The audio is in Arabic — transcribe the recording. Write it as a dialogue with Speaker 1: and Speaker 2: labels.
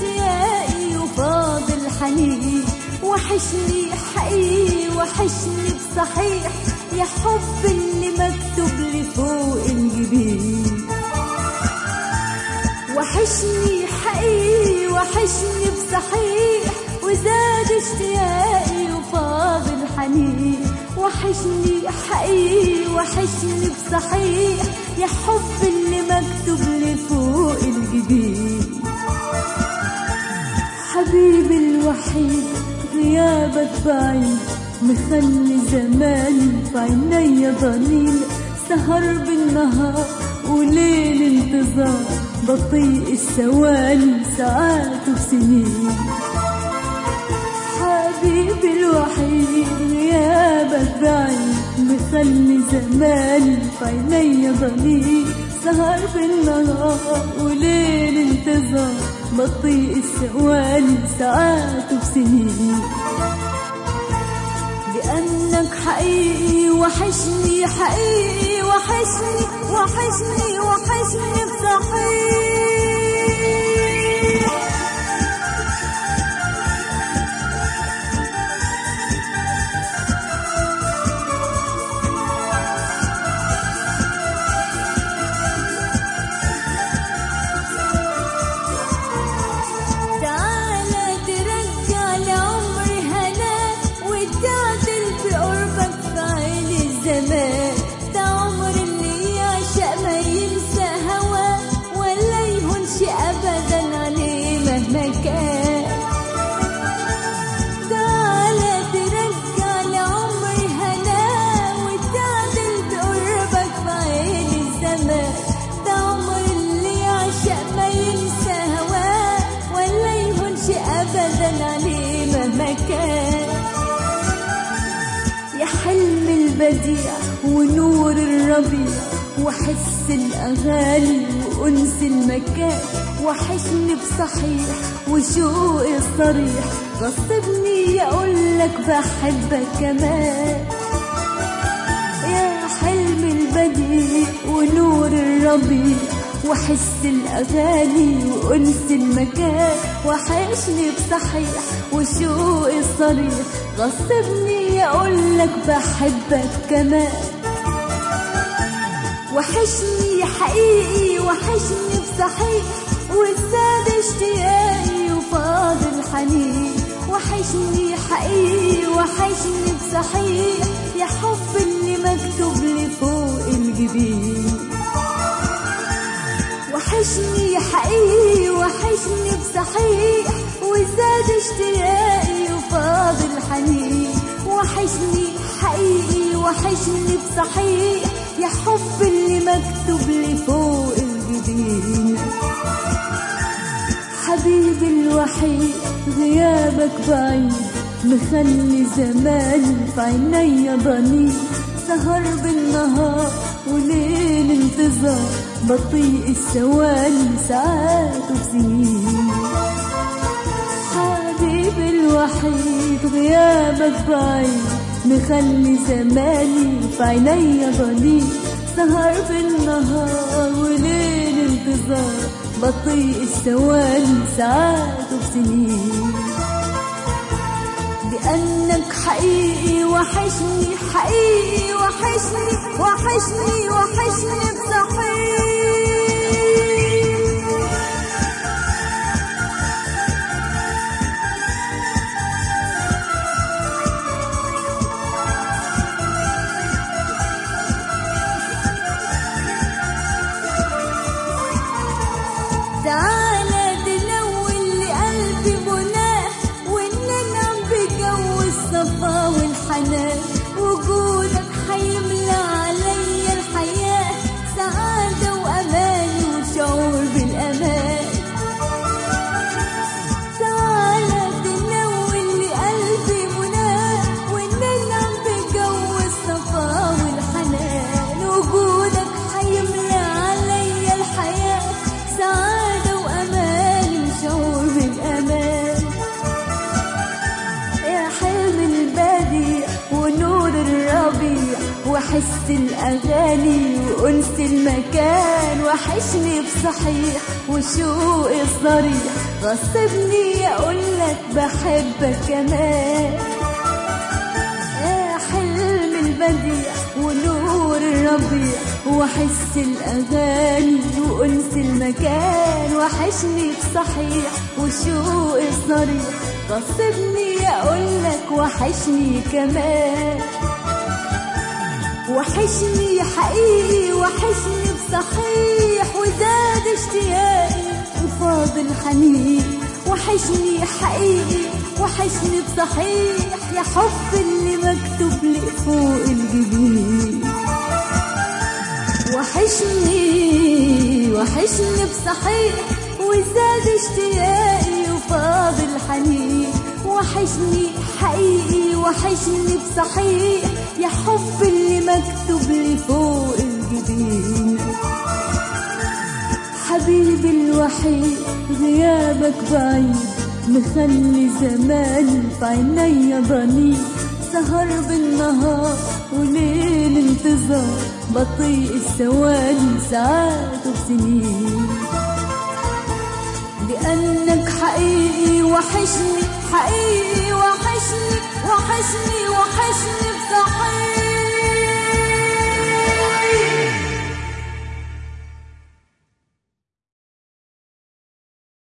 Speaker 1: اشتياقي وفاض الحنين، وحشني حقيقي وحشني بصحيح يا حب اللي مكتوب لي فوق الجبين. وحشني حقيقي وحشني بصحيح وزاد اشتياقي وفاض الحنين، وحشني حقيقي وحشني بصحيح يا حب اللي مكتوب لي فوق الجبين. حبيبي الوحيد غيابك بعيد، مخلي زماني في عينيا ضنين، سهر بالنهار وليل انتظار، بطيء الثواني ساعات وسنين. حبيبي الوحيد غيابك بعيد، مخلي زماني في عينيا ضنين، سهر بالنهار وليل انتظار، بطيء الثواني ساعات وسنين. لأنك حقيقي وحشني حقيقي وحشني وحشني وحشني بصحيح. يا حلم البديع ونور الربيع وحس الأغاني وأنس المكان، وحشني بصحيح وشوقي الصريح، غصبني أقولك بحبك كمان. يا حلم البديع ونور الربيع وحس الأغاني وأنس المكان، وحشني بصحيح وشوقي الصريح، غصبني أقولك بحبك كمان. وحشني حقيقي وحشني بصحيح وزاد اشتياقي وفاض الحنين، وحشني حقيقي وحشني بصحيح يا حب اللي مكتوب لي فوق الجبين. وحشني حقيقي وحشني بصحيح وزاد اشتياقي وفاض الحنين، وحشني حقيقي وحشني بصحيح يا حب اللي مكتوب لي فوق الجبين. حبيبي الوحيد غيابك بعيد، مخلي زماني في عينيا ضنين، سهر بالنهار وليل انتظار، بطيء الثواني ساعات وسنين. حبيبي الوحيد غيابك بعيد، مخلي زماني في عينيا ضنين، سهر بالنهار وليل انتظار، بطيء الثواني ساعات وسنين. لأنك حقيقي وحشني حقيقي وحشني وحشني وحشني بصحيح. تعالى تنول لقلبي مناه، وننعم بجو الصفا والحنان، وجودك حيملى عليا الحياة سعادة وأمان وشعور بالأمان. تعالى تنول لقلبي مناه، وننعم بجو الصفا والحنان، وجودك حيملى عليا الحياة سعادة وأمان وشعور بالأمان. يا حلم البديع ونور الربيع وحس الأغاني وأنس المكان، وحشني بصحيح وشوق الصريح، غصبني أقولك بحبك كمان. يا حلم البديع ونور الربيع، وحس الأغاني وأنس المكان، وحشني بصحيح وشوق الصريح، غصبني أقولك وحشني كمان. وحشني حقيقي وحشني بصحيح، وزاد اشتياقي وفاض الحنين، وحشني حقيقي وحشني بصحيح، يا حب اللي مكتوب لي فوق الجبين. وحشني بصحيح، وزاد اشتياقي وفاض الحنين، وحشني حقيقي وحشني بصحيح، يا حب اللي مكتوب لي فوق الجبين. حبيبي الوحيد غيابك بعيد، مخلي زماني في عينيا ضنين، سهر بالنهار وليل انتظار، بطيء الثواني ساعات وسنين. لأنك حقيقي وحشني، حقيقي وحشني، وحشني